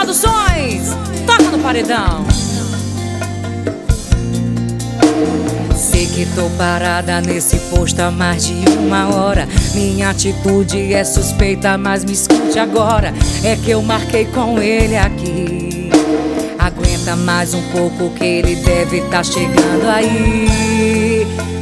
Produções, toca no paredão. Sei que tô parada nesse posto há mais de 1 hora. Minha atitude é suspeita, mas me escute agora. É que eu marquei com ele aqui. Aguenta mais um pouco que ele deve tá chegando aí.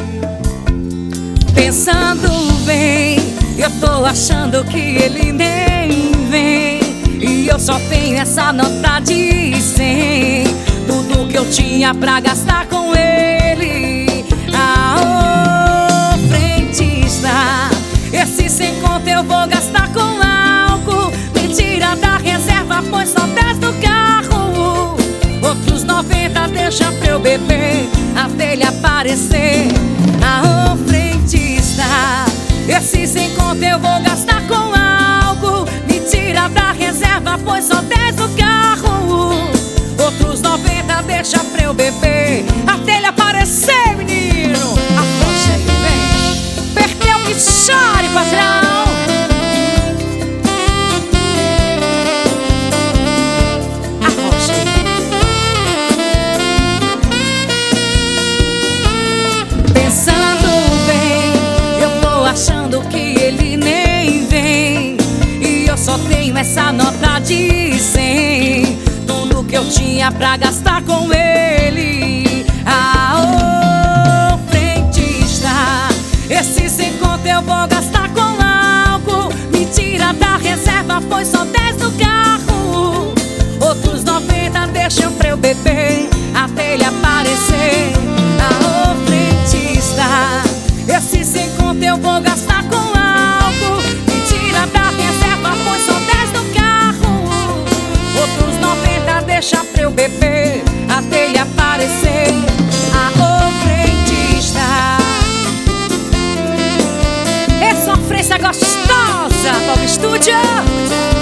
Pensando bem, eu tô achando que ele nem vem. E eu só tenho essa nota de 100. Tudo que eu tinha pra gastar com ele. Ah, ô frentista, esse 100 conto eu vou gastar com álcool. Me tira da reserva, pois só 10 do carro. Outros 90 deixa pra eu beber até ele aparecer. Ah, ô frentista, esse 100 conto eu vou gastar com álcool. Me tira da reserva, pois só 10 do carro. Outros 90 deixa pra eu beber até ele aparecer, menino. Afrouxa aí, vem. Perdeu que chore, patrão. Afrouxa aí. Pensando bem, eu tô achando que ele nem vem. E eu só tenho essa nota de 100. Tudo que eu tinha pra gastar com ele. Ah, ô frentista, esse 100 conto eu vou gastar com álcool. Me tira da reserva, pois só 10 do carro. Outros 90 deixam pra eu beber até ele aparecer. Ah, ô frentista, esse 100 conto eu vou gastar com álcool. Me tira da reserva, pois só 10 do carro. Outros 90 deixa pra eu beber até ele aparecer. Ah, ô frentista, é sofrência gostosa, Pop Studio.